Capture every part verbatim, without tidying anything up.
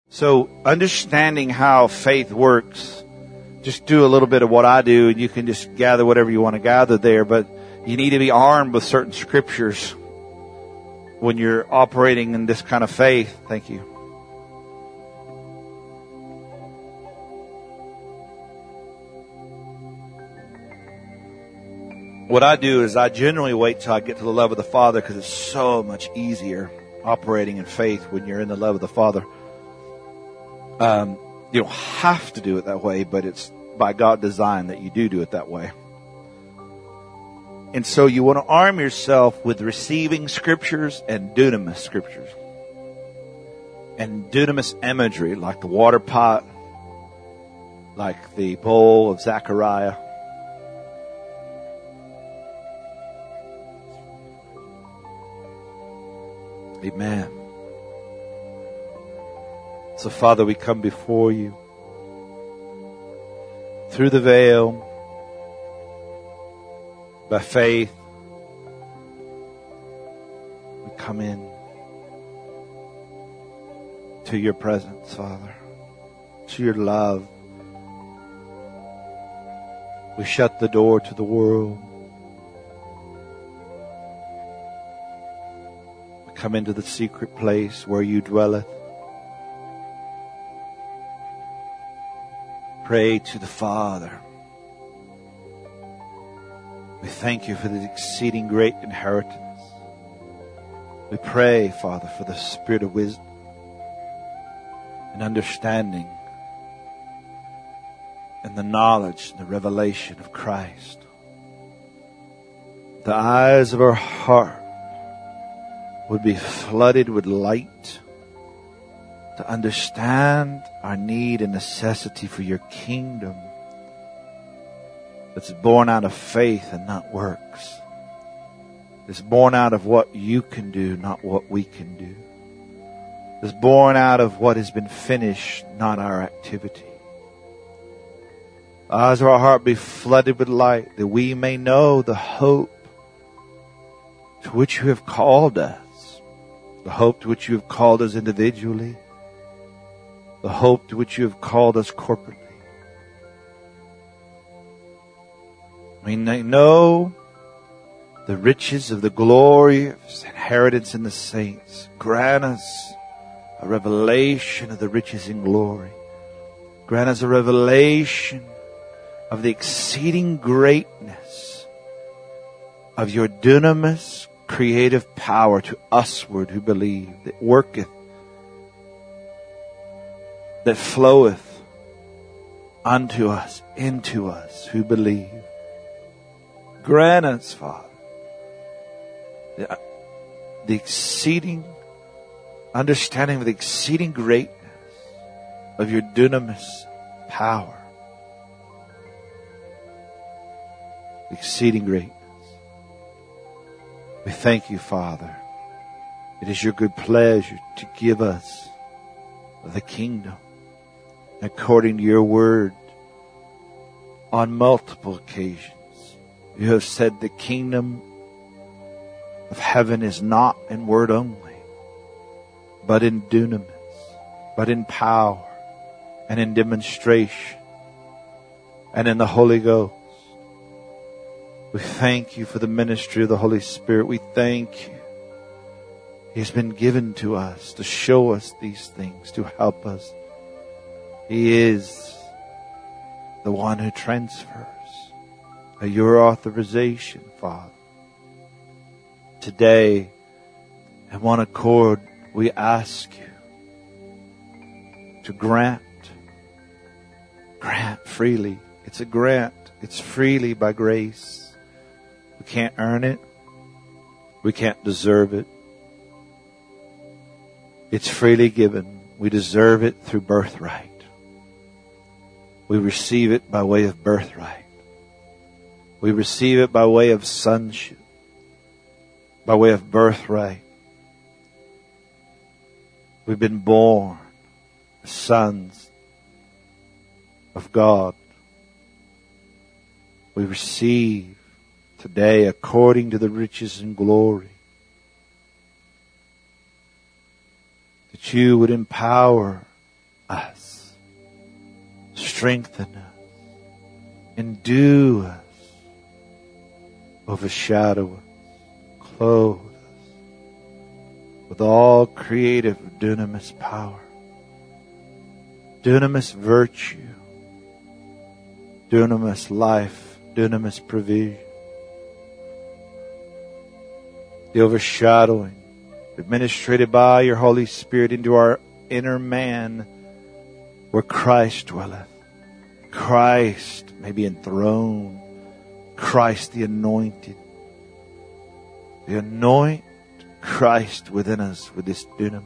So understanding how faith works, just do a little bit of what I do and you can just gather whatever you want to gather there. But you need to be armed with certain scriptures when you're operating in this kind of faith. Thank you. What I do is I generally wait till I get to the love of the Father, because it's so much easier operating in faith when you're in the love of the Father. Um, you don't have to do it that way, but it's by God design that you do do it that way. And so you want to arm yourself with receiving scriptures and dunamis scriptures. And dunamis imagery, like the water pot, like the bowl of Zechariah. Amen. So, Father, we come before you through the veil, by faith. We come in to your presence, Father, to your love. We shut the door to the world. We come into the secret place where you dwelleth. Pray to the Father. We thank you for the exceeding great inheritance. We pray, Father, for the spirit of wisdom and understanding and the knowledge and the revelation of Christ. The eyes of our heart would be flooded with light to understand our need and necessity for your kingdom that's born out of faith and not works. It's born out of what you can do, not what we can do. It's born out of what has been finished, not our activity. The eyes of our heart be flooded with light, that we may know the hope to which you have called us, the hope to which you have called us individually, the hope to which you have called us corporately. We may know the riches of the glorious inheritance in the saints. Grant us a revelation of the riches in glory. Grant us a revelation of the exceeding greatness of your dunamis creative power to usward who believe, that worketh, that floweth unto us, into us who believe. Grant us, Father, the, the exceeding understanding of the exceeding greatness of your dunamis power. Exceeding greatness. We thank you, Father. It is your good pleasure to give us the kingdom according to your word. On multiple occasions, you have said the kingdom of heaven is not in word only, but in dunamis, but in power, and in demonstration, and in the Holy Ghost. We thank you for the ministry of the Holy Spirit. We thank you. He has been given to us to show us these things, to help us. He is the one who transfers at your authorization, Father. Today, in one accord, we ask you to grant, grant freely. It's a grant. It's freely by grace. We can't earn it. We can't deserve it. It's freely given. We deserve it through birthright. We receive it by way of birthright. We receive it by way of sonship, by way of birthright. We've been born sons of God. We receive today according to the riches and glory that you would empower us. Strengthen us. Endue us. Overshadow us. Clothe us with all creative dunamis power. Dunamis virtue. Dunamis life. Dunamis provision. The overshadowing administrated by your Holy Spirit into our inner man where Christ dwelleth. Christ may be enthroned. Christ the anointed. The anoint Christ within us with this dunamis.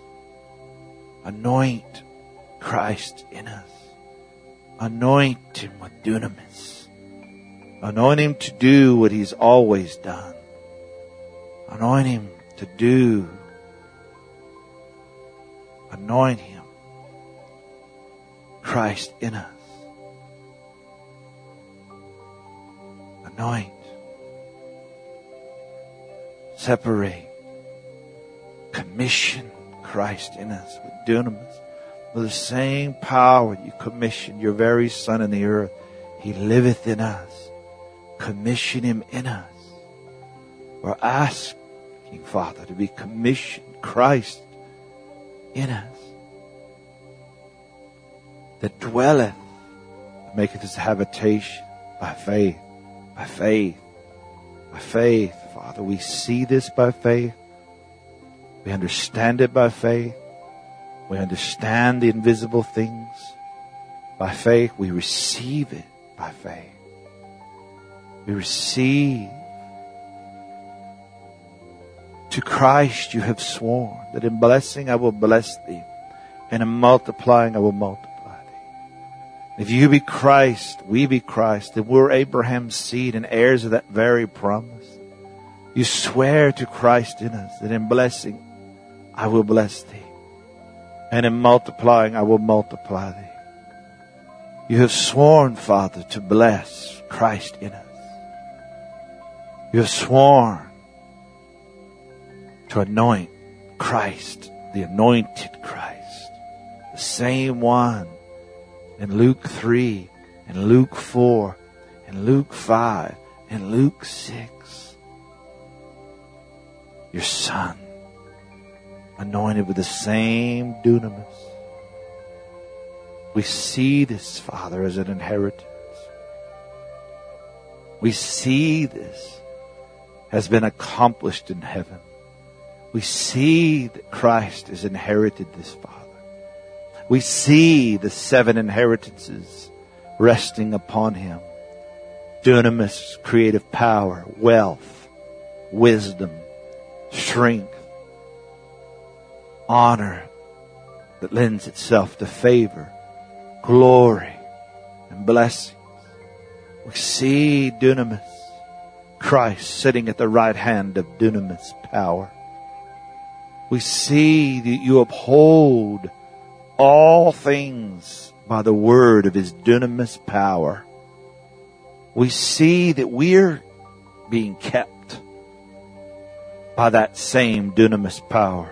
Anoint Christ in us. Anoint Him with dunamis. Anoint Him to do what He's always done. Anoint Him to do. Anoint Him. Christ in us. Anoint. Separate. Commission Christ in us with dunamis. With the same power you commissioned your very Son in the earth. He liveth in us. Commission Him in us. We're asking, Father, to be commissioned Christ in us. That dwelleth, maketh His habitation by faith, by faith, by faith. Father, we see this by faith. We understand it by faith. We understand the invisible things by faith. We receive it by faith. We receive. To Christ you have sworn that in blessing I will bless thee, and in multiplying I will multiply thee. If you be Christ, we be Christ, then we're Abraham's seed and heirs of that very promise. You swear to Christ in us that in blessing I will bless thee, and in multiplying I will multiply thee. You have sworn, Father, to bless Christ in us. You have sworn to anoint Christ, the anointed Christ, the same one in Luke three, in Luke four, in Luke five, in Luke six. Your Son, anointed with the same dunamis. We see this, Father, as an inheritance. We see this has been accomplished in heaven. We see that Christ has inherited this, Father. We see the seven inheritances resting upon Him. Dunamis, creative power, wealth, wisdom, strength, honor that lends itself to favor, glory, and blessings. We see dunamis, Christ sitting at the right hand of dunamis power. We see that you uphold all things by the word of His dunamis power. We see that we're being kept by that same dunamis power.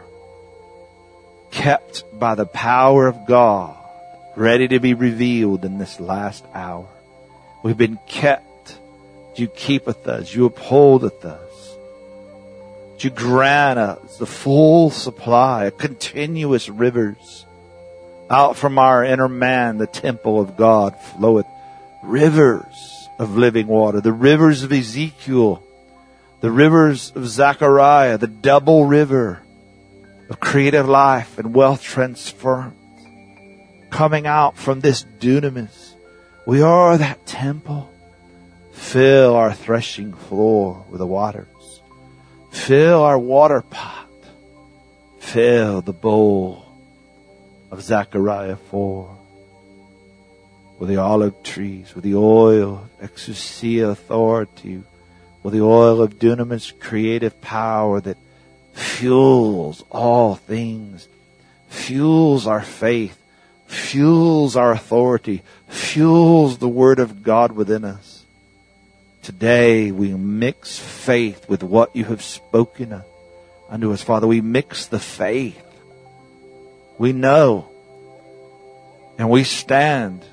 Kept by the power of God, ready to be revealed in this last hour. We've been kept. You keepeth us. You upholdeth us. You grant us the full supply of continuous rivers. Out from our inner man, the temple of God, floweth rivers of living water. The rivers of Ezekiel, the rivers of Zechariah, the double river of creative life and wealth transference coming out from this dunamis. We are that temple. Fill our threshing floor with the waters. Fill our water pot. Fill the bowl of Zechariah four with the olive trees, with the oil of exousia authority, with the oil of dunamis creative power that fuels all things, fuels our faith, fuels our authority, fuels the Word of God within us. Today we mix faith with what you have spoken unto us, Father. We mix the faith. We know And we stand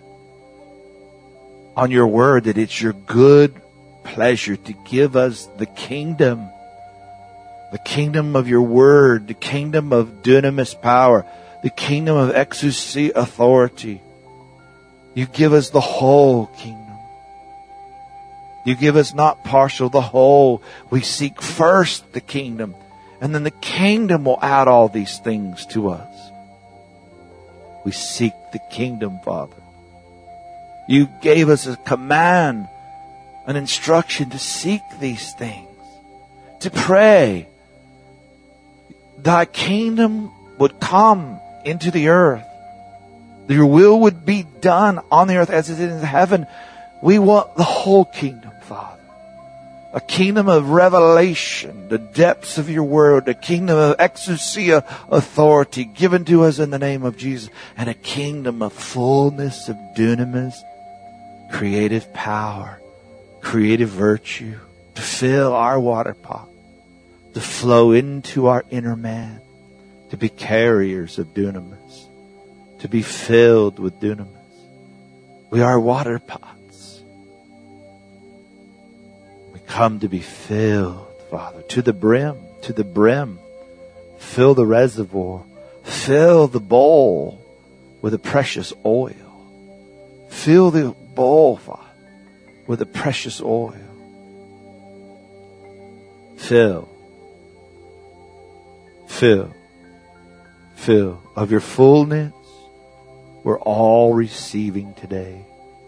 on your word that it's your good pleasure to give us the kingdom, the kingdom of your word, the kingdom of dunamis power, the kingdom of exousia authority. You give us the whole kingdom. You give us not partial, the whole. We seek first the kingdom, and then the kingdom will add all these things to us. We seek the kingdom, Father. You gave us a command, an instruction to seek these things, to pray. Thy kingdom would come into the earth. Your will would be done on the earth as it is in heaven. We want the whole kingdom, Father. A kingdom of revelation, the depths of your word, a kingdom of exousia authority given to us in the name of Jesus, and a kingdom of fullness of dunamis, creative power, creative virtue, to fill our water pot, to flow into our inner man, to be carriers of dunamis, to be filled with dunamis. We are water pots. We come to be filled, Father, to the brim, to the brim. Fill the reservoir. Fill the bowl with the precious oil. Fill the bowl, Father, with the precious oil. Fill. Fill. Fill. Of your fullness, we're all receiving today.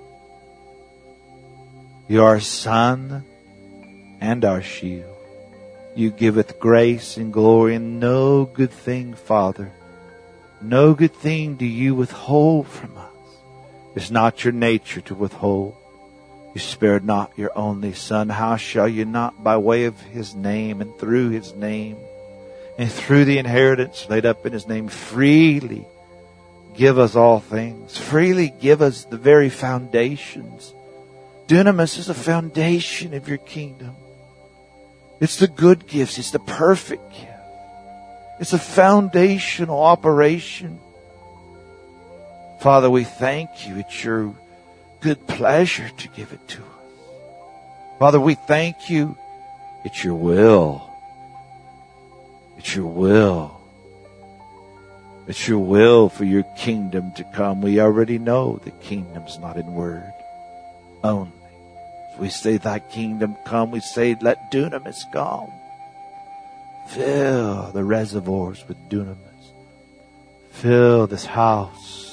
You are our sun and our shield. You giveth grace and glory, and no good thing, Father, no good thing do you withhold from us. It's not your nature to withhold. You spared not your only Son. How shall you not, by way of his name and through his name and through the inheritance laid up in his name, freely give us all things? Freely give us the very foundations. Dunamis is a foundation of your kingdom. It's the good gifts. It's the perfect gift. It's a foundational operation. Father, we thank you. It's your good pleasure to give it to us. Father, we thank you. It's your will. It's your will. It's your will for your kingdom to come. We already know the kingdom's not in word only. If we say thy kingdom come, we say let dunamis come. Fill the reservoirs with dunamis. Fill this house.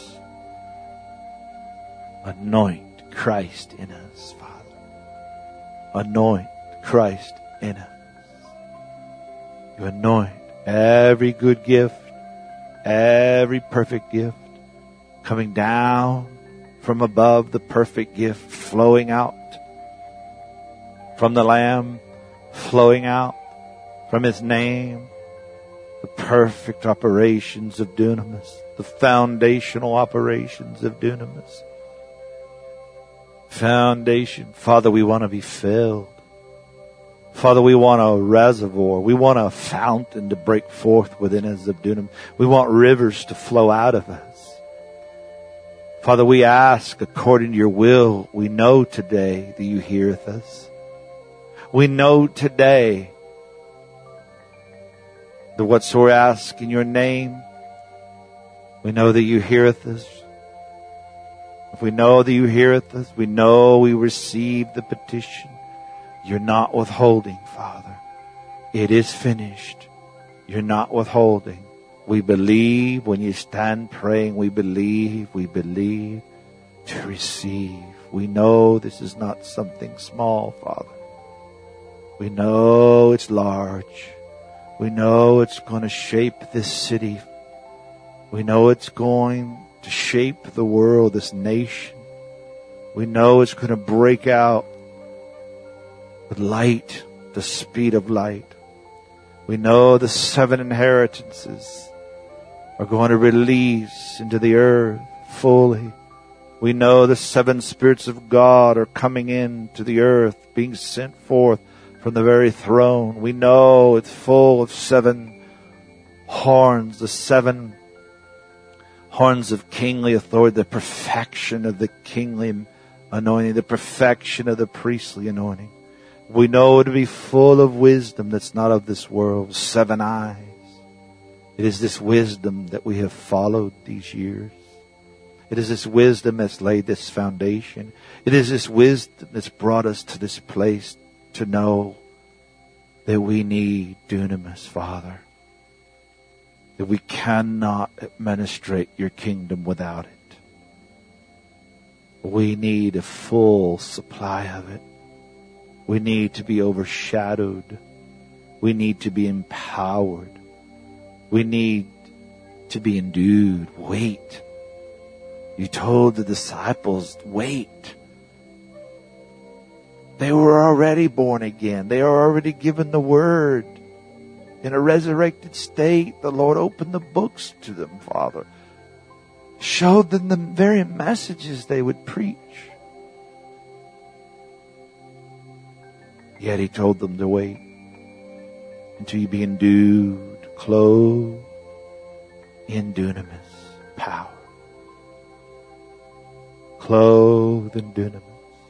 Anoint Christ in us, Father. Anoint Christ in us. You anoint every good gift, every perfect gift, coming down from above, the perfect gift flowing out from the Lamb, flowing out from his name, the perfect operations of dunamis, the foundational operations of dunamis. Foundation. Father, we want to be filled. Father, we want a reservoir. We want a fountain to break forth within us of dunamis. We want rivers to flow out of us. Father, we ask according to your will. We know today that you heareth us. We know today that whatsoever we ask in your name, we know that you heareth us. If we know that you heareth us, we know we receive the petition. You're not withholding, Father. It is finished. You're not withholding. We believe when you stand praying, we believe, we believe to receive. We know this is not something small, Father. We know it's large. We know it's going to shape this city. We know it's going to shape the world, this nation. We know it's going to break out with light, the speed of light. We know the seven inheritances are going to release into the earth fully. We know the seven spirits of God are coming into the earth, being sent forth from the very throne. We know it's full of seven horns, the seven horns of kingly authority, the perfection of the kingly anointing, the perfection of the priestly anointing. We know to be full of wisdom that's not of this world, seven eyes. It is this wisdom that we have followed these years. It is this wisdom that's laid this foundation. It is this wisdom that's brought us to this place to know that we need dunamis, Father. That we cannot administrate your kingdom without it. We need a full supply of it. We need to be overshadowed. We need to be empowered. We need to be endued. Wait. You told the disciples, wait. They were already born again. They are already given the word. In a resurrected state, the Lord opened the books to them, Father. Showed them the very messages they would preach. Yet He told them to wait until you be endued, clothed in dunamis power. Clothed in dunamis.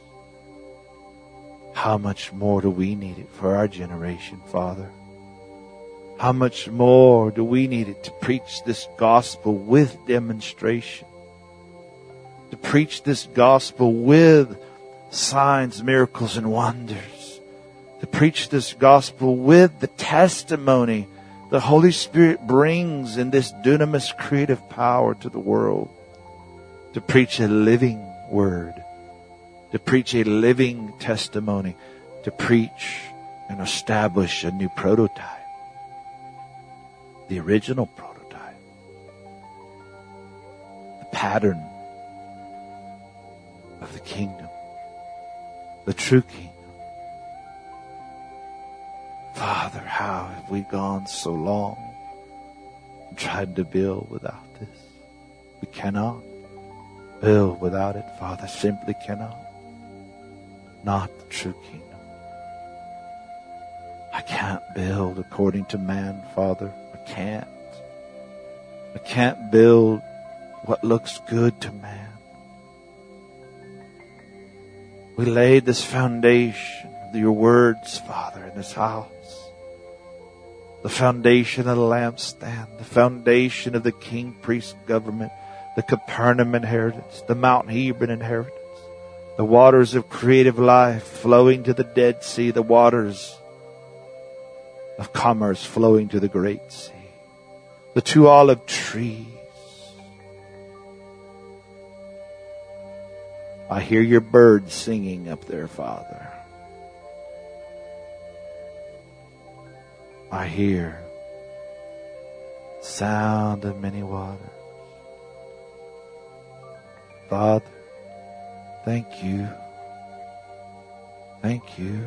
How much more do we need it for our generation, Father? How much more do we need it to preach this gospel with demonstration? To preach this gospel with signs, miracles, and wonders. To preach this gospel with the testimony the Holy Spirit brings in this dunamis creative power to the world. To preach a living word. To preach a living testimony. To preach and establish a new prototype. The original prototype. The pattern of the kingdom. The true kingdom. Father, how have we gone so long and tried to build without this? We cannot build without it, Father. Simply cannot. Not the true kingdom. I can't build according to man, Father. I can't. I can't build what looks good to man. We laid this foundation of your words, Father, in this house. The foundation of the lampstand, the foundation of the king priest government, the Capernaum inheritance, the Mount Hebron inheritance, the waters of creative life flowing to the Dead Sea, the waters of commerce flowing to the Great Sea, the two olive trees. I hear your birds singing up there, Father. I hear sound of many waters. Father, thank you. Thank you.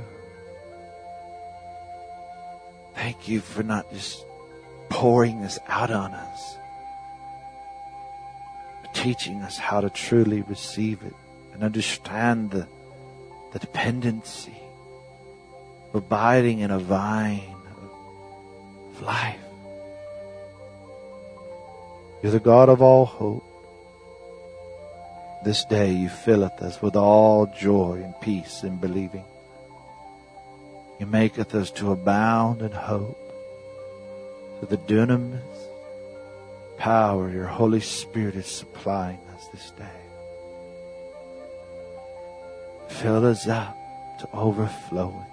Thank you for not just pouring this out on us, but teaching us how to truly receive it and understand the, the dependency of abiding in a vine of life. You're the God of all hope. This day you filleth us with all joy and peace in believing. You maketh us to abound in hope. To the dunamis power your Holy Spirit is supplying us this day. Fill us up to overflowing.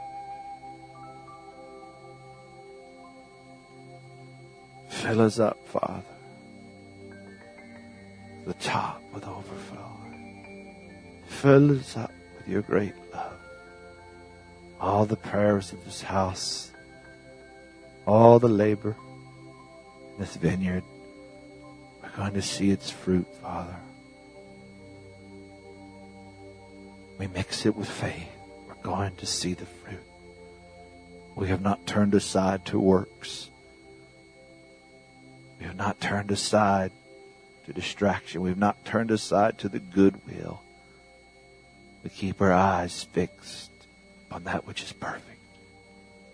Fill us up, Father, to the top with overflowing. Fill us up with your great love. All the prayers of this house, all the labor in this vineyard, we're going to see its fruit, Father. We mix it with faith. We're going to see the fruit. We have not turned aside to works. We have not turned aside to distraction. We have not turned aside to the goodwill. We keep our eyes fixed on that which is perfect.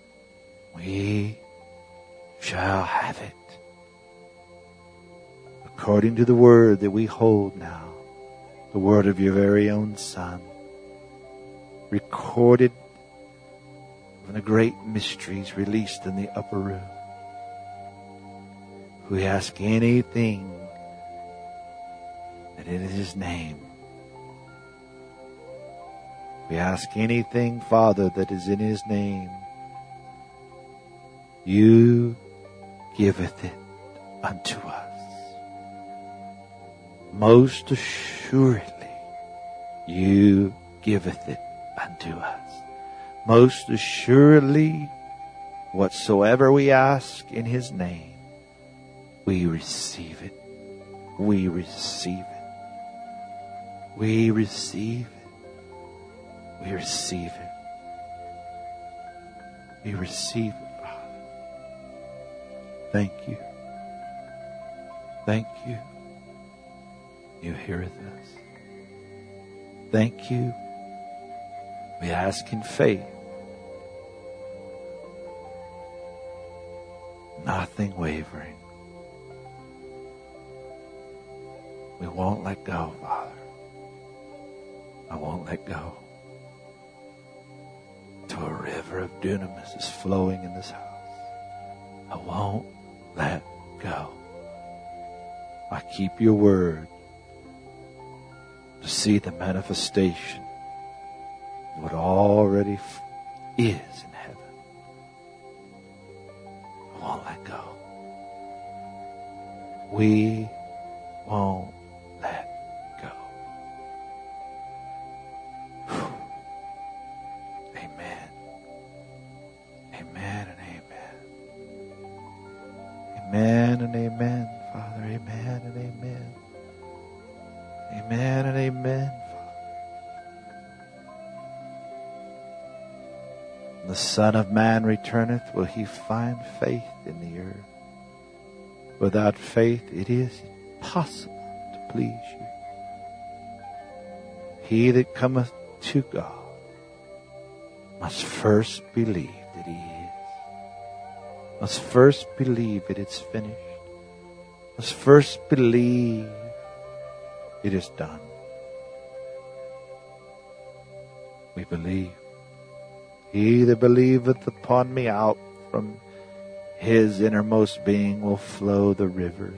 We shall have it according to the word that we hold now, the word of your very own Son, recorded in the great mysteries released in the upper room. We ask anything that in His name. We ask anything, Father, that is in His name. You giveth it unto us. Most assuredly, you giveth it unto us. Most assuredly, whatsoever we ask in His name, we receive it. We receive it. We receive it. We receive it. We receive it, Father. Thank you. Thank you. You heareth us. Thank you. We ask in faith. Nothing wavering. We won't let go, Father. I won't let go. Till a river of dunamis is flowing in this house. I won't let go. I keep your word to see the manifestation of what already f- is in heaven. I won't let go. We won't let go. Whew. Amen. Amen and amen. Amen and amen, Father. Amen and amen. Amen and amen, Father. When the Son of Man returneth, will He find faith in the earth? Without faith, it is impossible to please you. He that cometh to God must first believe that He is. Must first believe that it's finished. Must first believe it is done. We believe. He that believeth upon me, out from his innermost being will flow the rivers,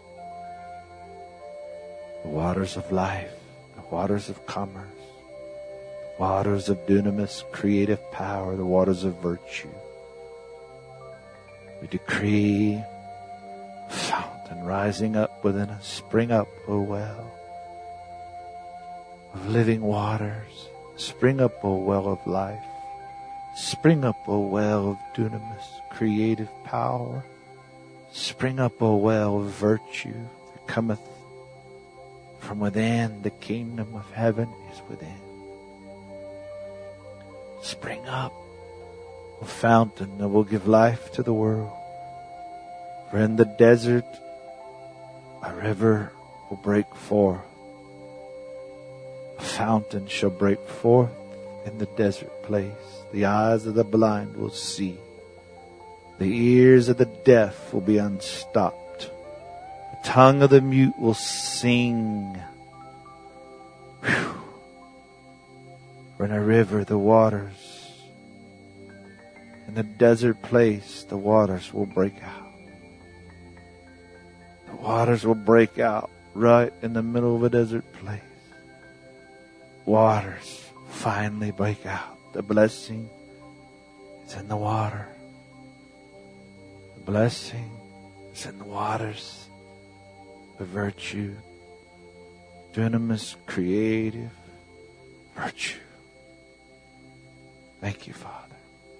the waters of life, the waters of commerce, the waters of dunamis, creative power, the waters of virtue. We decree a fountain rising up within us. Spring up, O well of living waters. Spring up, O well of life. Spring up, O well of dunamis, creative power. Spring up, O well of virtue that cometh from within. The kingdom of heaven is within. Spring up, O fountain that will give life to the world. For in the desert a river will break forth. A fountain shall break forth in the desert place. The eyes of the blind will see. The ears of the deaf will be unstopped. The tongue of the mute will sing. Whew. For in a river the waters, in the desert place the waters will break out. The waters will break out right in the middle of a desert place. Waters finally break out. The blessing is in the water. The blessing is in the waters. The virtue, dunamis, creative virtue. Thank you, Father.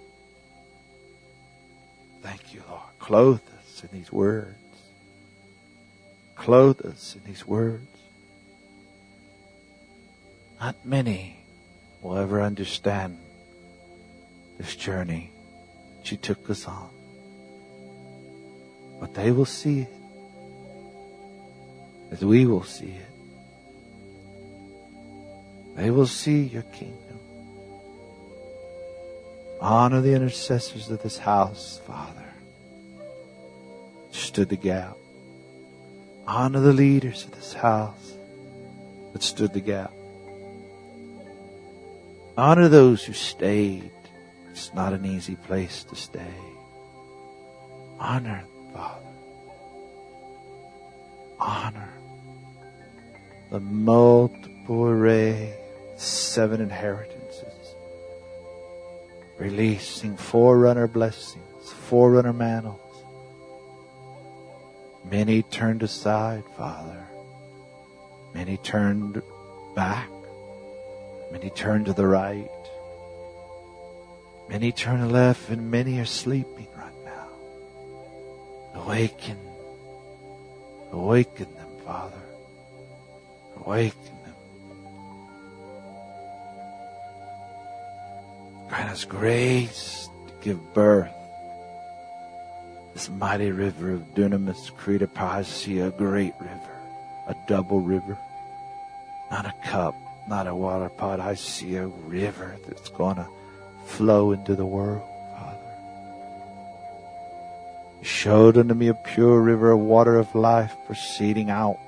Thank you, Lord. Clothe us in these words. Clothe us in these words. Not many will ever understand this journey that you took us on. But they will see it as we will see it. They will see your kingdom. Honor the intercessors of this house, Father. Stood the gap. Honor the leaders of this house that stood the gap. Honor those who stayed. It's not an easy place to stay. Honor, Father. Honor the multiple array, seven inheritances, releasing forerunner blessings, forerunner mantles. Many turned aside, Father. Many turned back. Many turned to the right. Many turn left, and many are sleeping right now. Awaken. Awaken them, Father. Awaken them. Grant us grace to give birth. This mighty river of dunamis, created I see a great river, a double river, not a cup, not a water pot. I see a river that's going to flow into the world, Father. You showed unto me a pure river of water of life proceeding out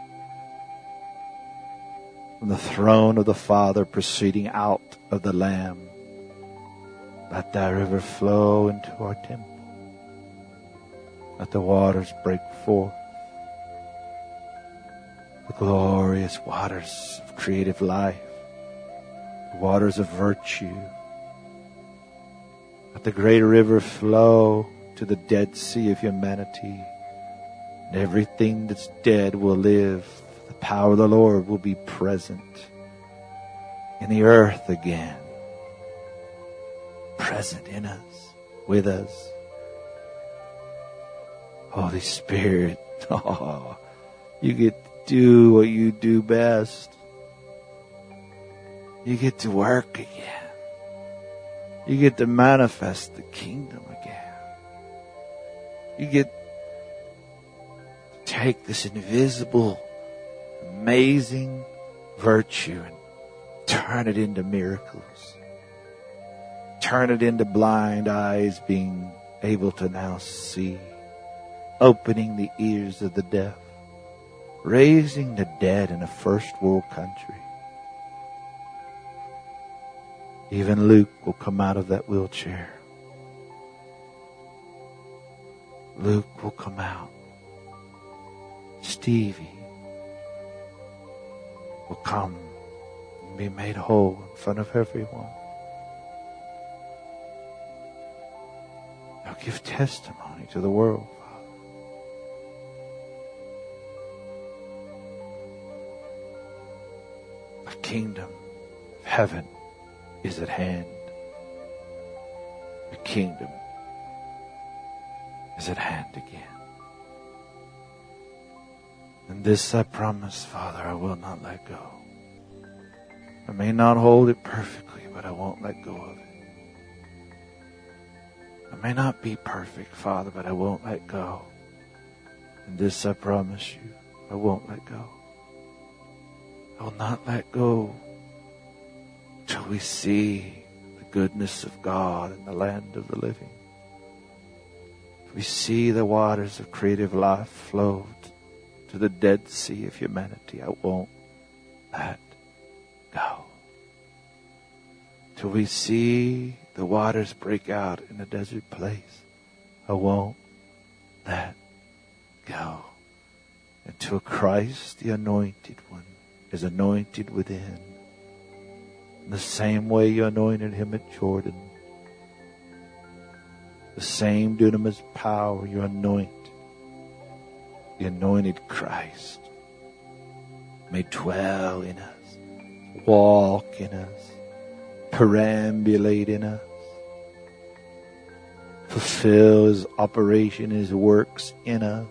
from the throne of the Father, proceeding out of the Lamb. Let that river flow into our temple. Let the waters break forth. The glorious waters of creative life. The waters of virtue. Let the great river flow to the Dead Sea of humanity. And everything that's dead will live. The power of the Lord will be present in the earth again. Present in us, with us. Holy Spirit, oh, you get to do what you do best. You get to work again. You get to manifest the kingdom again. You get to take this invisible, amazing virtue and turn it into miracles. Turn it into blind eyes being able to now see. Opening the ears of the deaf. Raising the dead in a first world country. Even Luke will come out of that wheelchair. Luke will come out. Stevie will come and be made whole in front of everyone. They'll give testimony to the world. The kingdom of heaven is at hand. The kingdom is at hand again. And this I promise, Father, I will not let go. I may not hold it perfectly, but I won't let go of it. I may not be perfect, Father, but I won't let go. And this I promise you, I won't let go. I will not let go till we see the goodness of God in the land of the living. If we see the waters of creative life flow to the Dead Sea of humanity, I won't let go. Till we see the waters break out in a desert place, I won't let go. Until Christ, the Anointed One, is anointed within. In the same way you anointed him at Jordan. The same dunamis power you anoint. The anointed Christ may dwell in us, walk in us, perambulate in us, fulfill his operation, his works in us.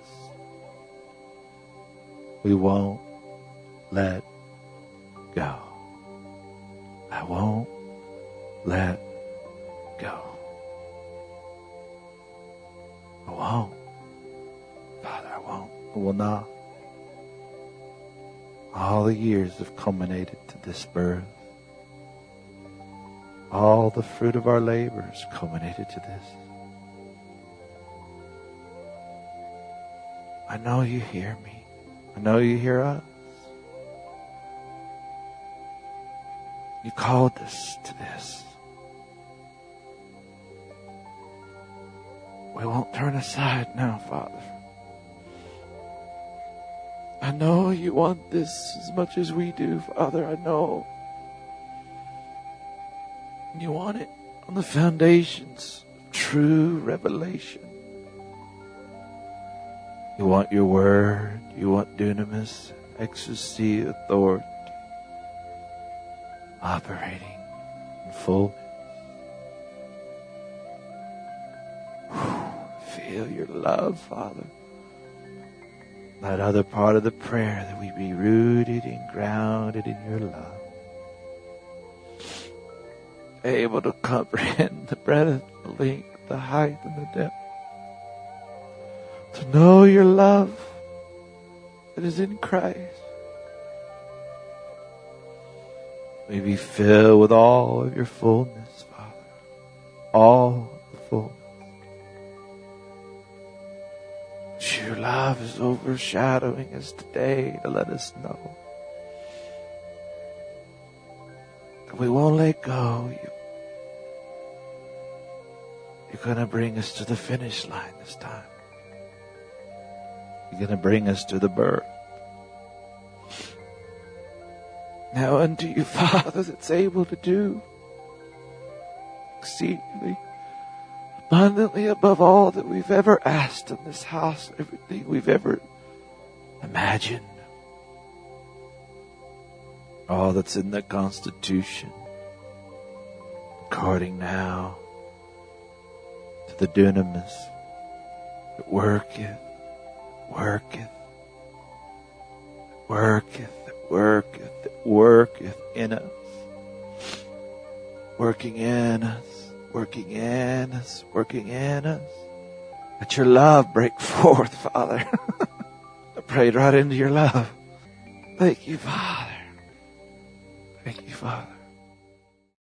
We won't let go. I won't let go. I won't. Father, I won't. I will not. All the years have culminated to this birth. All the fruit of our labors culminated to this. I know you hear me. I know you hear us. You called us to this. We won't turn aside now, Father. I know you want this as much as we do, Father. I know. You want it on the foundations of true revelation. You want your word. You want dunamis, exousia, authority, operating in fullness. Feel your love, Father. That other part of the prayer, that we be rooted and grounded in your love. Able to comprehend the breadth, the length, the height, and the depth. To know your love that is in Christ. May be filled with all of your fullness, Father. All the fullness. Your love is overshadowing us today to let us know that we won't let go. You, you're going to bring us to the finish line this time. You're going to bring us to the birth. Now unto you, Father, that's able to do exceedingly abundantly above all that we've ever asked in this house, everything we've ever imagined, all that's in the Constitution, according now to the dunamis that worketh, worketh, worketh, that worketh, that worketh in us, working in us. Working in us, working in us. Let your love break forth, Father. I prayed right into your love. Thank you, Father. Thank you, Father.